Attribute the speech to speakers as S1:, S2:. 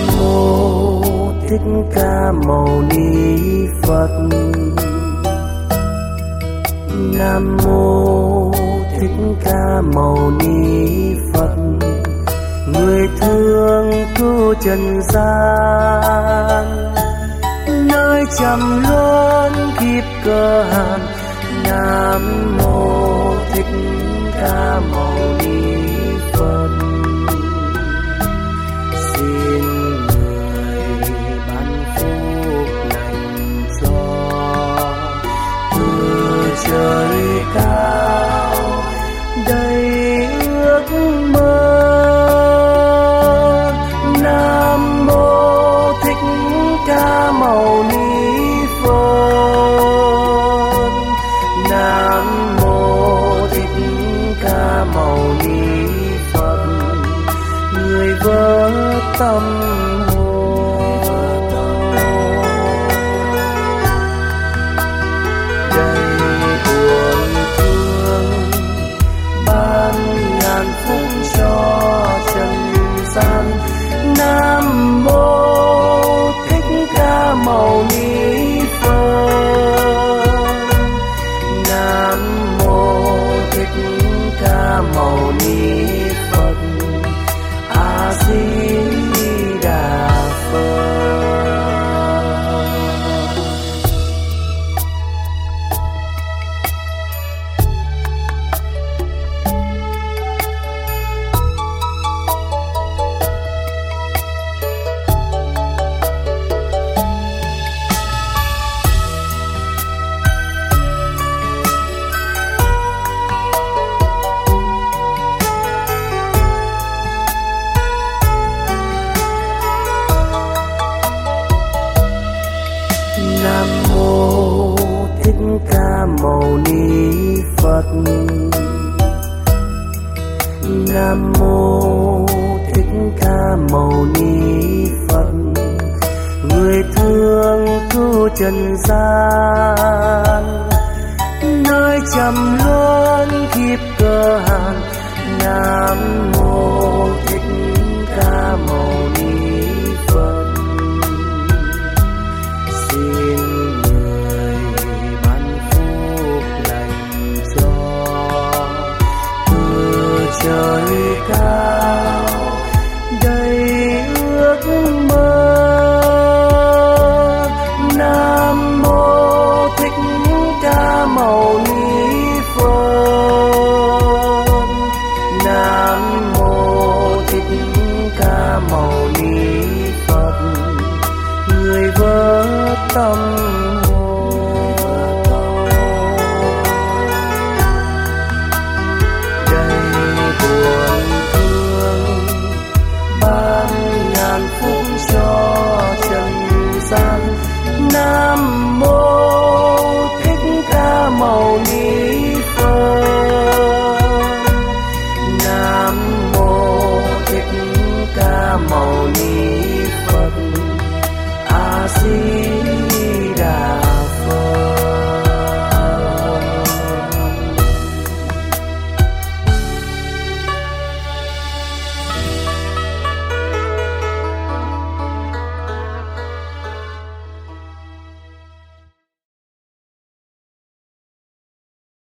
S1: Mô Thích Ca Mâu Ni Phật. Nam mô Thích Ca Mâu Ni Phật. Người thương cứu trần gian, nơi trầm luân kiếp cơ hàn. Nam mô Thích Ca Mâu Ni Phật. Xin người ban phúc lành cho từ trời cao đầy ước mơ. Nam mô Thích Ca Mâu Ni Phật. Nam mô Thích Ca Mâu Ni Phật. Người vỡ tâm hồn đầy buồn thương, ban ngàn phúc cho trần gian. Nam mô Thích Ca Mâu Ni Phật. Nam mô Thích Ca Mâu Ni Phật. A Di Đà Phật. Nam mô Thích Ca Mâu Ni Phật. Nam mô Thích Ca Mâu Ni Phật. Người thương cứu trần gian, nơi trầm luân kiếp cơ hàn. Nam mô Thích Ca Mâu Ni Phật. Xin người ban phúc lành cho từ trời cao đầy ước mơ. Nam mô Thích Ca Mâu Ni Phật. Nam mô Thích Ca Mâu Ni Phật. Người vỡ tâm